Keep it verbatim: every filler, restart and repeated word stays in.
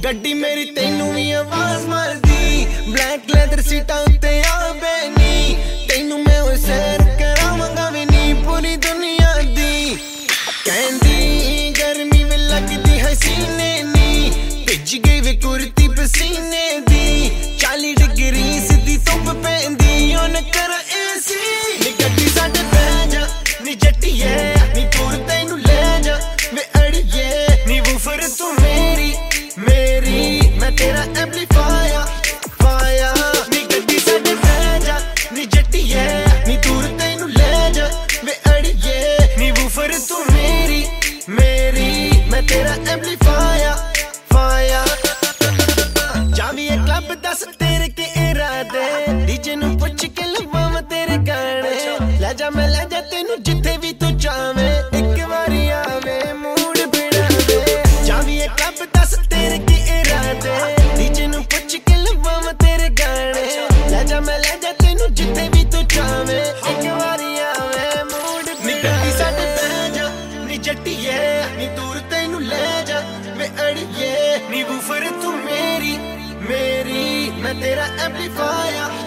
गड्डी मेरी तेनू भी आवाज मारदी ब्लैक लैदर सीटां उत्ते आ बैनी तेनू मैं ओ सैर करावांगा वी नी पूरी दुनिया दी कहंदी गर्मी में लगदी हसीने नी भिज गई वे कुर्ती पसीने दी चाली डिग्री सीधी धुप पैंदी उन कर एसी नी गड्डी साडे बह जा नी जट्टिए नी दूर तैनू ले जा वे अड़िए नी वूफर तू मेरी मेरी मैं तेरा एम्पलीफायर फायर नी गड्डी साडे बह जा नी जट्टिए नी दूर तैनू ले जा वे अड़िए नी वूफर तू मेरी मेरी मैं तेरा एम्पलीफायर फायर जावी एक क्लब दस तेरे के इरादे डीजे नू पुछ के लवां तेरे गाने ले जा मैं ले जा तेनू जिथे भी तू चावे एक बारी आवे मूड बिना दे जावी एक क्लब दस तेरे के इरादे डीजे नू पुछ के लवां तेरे गाने ले जा मैं ले जा तेनू जिथे भी तू चावे एक बारी आवे मूड बिना दे साडे बह जा नी जट्टिए नी दूर तैनू ले जा वे अड़िए नी वूफर तू मेरी मेरी मैं तेरा एम्पलीफायर